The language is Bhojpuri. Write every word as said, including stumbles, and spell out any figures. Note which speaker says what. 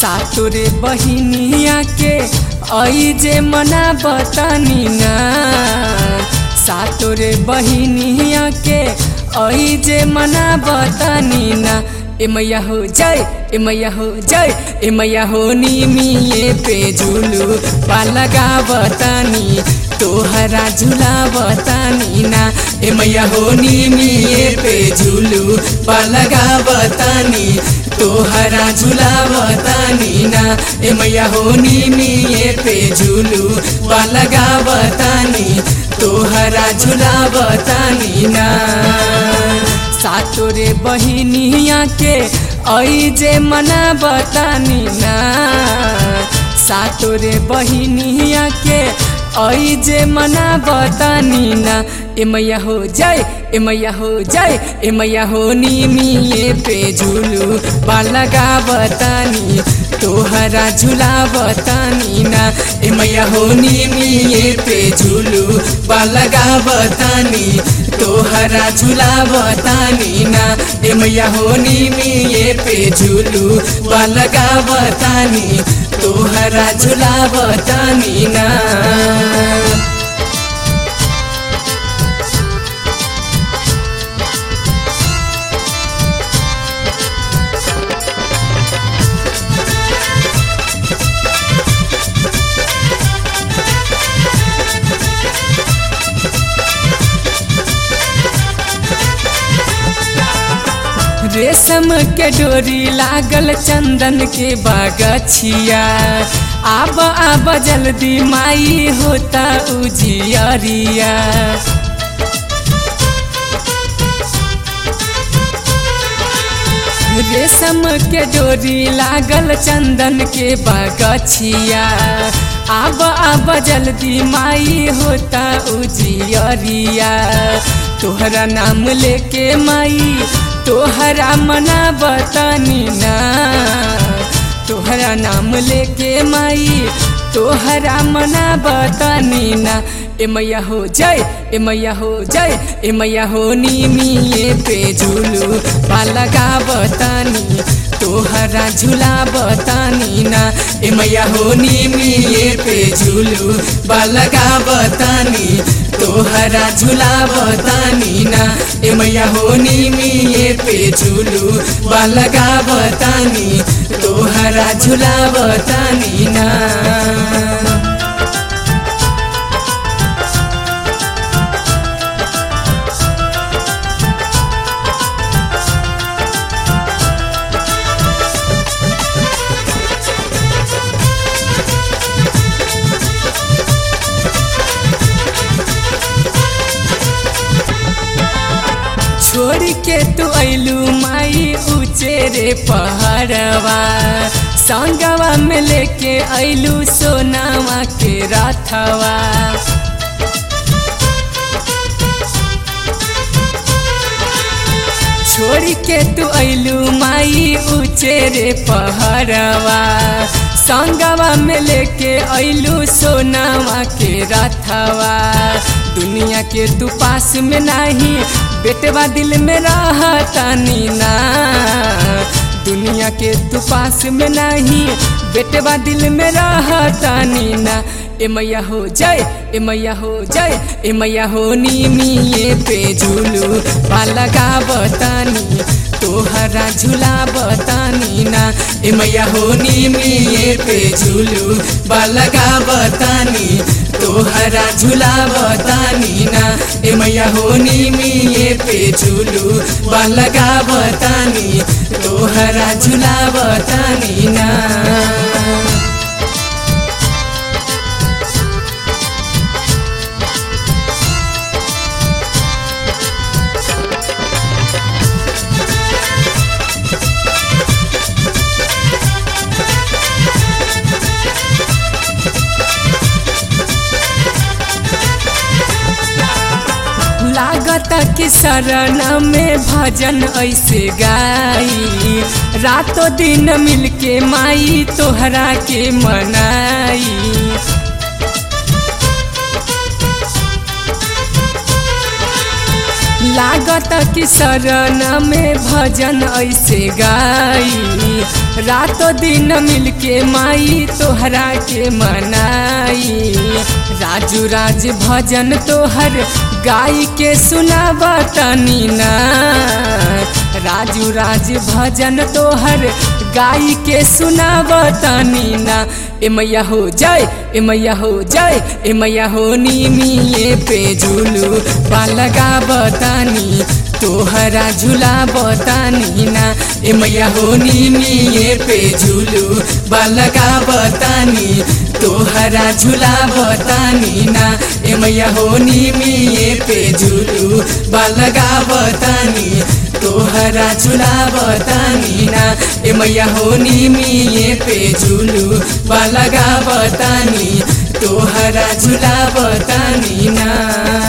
Speaker 1: सातोरे बहिनिया के आई जे मना बतानी ना सातोरे बहिनिया के आई जे मना बतानी ना ए मैया हो जय ए मैया हो जय ए मैया हो नीमिए पे झूलू पालगा बतानी तोहरा झूला बतानी ना ए मैया हो नीमिए पे झूलू पालगा बतानी तोहरा झूला बतानी ना ए मैया हो नीमिए पे झूलू पालगा बतानी तोहरा झूला बतानी ना सातोरे बहिनिया के आई जे मना बतानी ना सातोरे बहिनिया के आई जे मना बतानी ना ए मैया हो जय ए मैया हो जय ए मैया हो नीमिए पे झूलू पालगा बतानी तोहरा झूला बतानी ना ए मैया हो नीमिए पे झूलू पालगा बतानी तोहरा झूला बतानी ना ए मैया हो नीमिए पे झूलू पालगा बतानी तोहरा झूला बतानी ना रेशम के डोरी लागल चंदन के बागछिया आब आब जल्दी माई होता उजियरिया रेशम के डोरी लागल चंदन के बागछिया आब आब जल्दी माई होता उजियरिया तोहरा नाम लेके माई तोहरा मना बतानी ना तोहरा नाम लेके माई तोहरा मना बतानी ना ए मैया हो जय ए मैया हो जय ए मैया हो नीमिए पे झूलू पालगा बतानी तोहरा झूला बतानी ना ए मैया हो नीमिए पे झूलू पालगा बतानी तोहरा झूला बतानी ना ए मैया हो नीमिए पे झूलू पालगा बतानी तोहरा झूला बतानी ना छोड़ के तू अइलू माई उचेरे पहाड़वा संगवा में लेके अइलू सोनावा के राथवा छोड़ के तू अइलू माई उचेरे पहाड़वा संगवा में लेके अइलू सोनावा के राथवा दुनिया के तू पास में नहीं बेटवा दिल में रहतानी ना दुनिया के तू पास में नहीं बेटवा दिल में रहतानी ना ए मैया हो जय ए मैया हो जय ए मैया हो नीमिए पे झूलू पालगा बतानी तोहरा झूला बतानी ना ए मैया हो नीमिए पे झूलू पालगा बतानी तोहरा झूला बतानी ना ए मैया हो नीमिए पे झूलू पालगा बतानी तोहरा झूला बतानी ना लागत कि शरण में भजन ऐसे गाई रातों दिन मिलके माई तोहरा के मनाई लागत कि शरण में भजन ऐसे गाई रातों दिन मिलके माई तोहरा के मनाई। राजू राज भजन तोहर गाई के सुनावतनी ना राजू राज भजन तोहर गाई के सुनावतनी ना। ए मैया हो जय ए मैया हो जय ए मैया हो निमिये पे झूलू बालगा बतानी तोहरा झूला बतानी ना। ए मैया हो निमिये पे झूलू बालगा बतानी तोहरा झूला बतानी ना। ए मैया हो निमिये पे झूलू बालगा बतानी तोहरा झूला बतानी ना। ए मैया हो निमिये पे झूलू बालगा बतानी तोहरा झूला बतानी ना।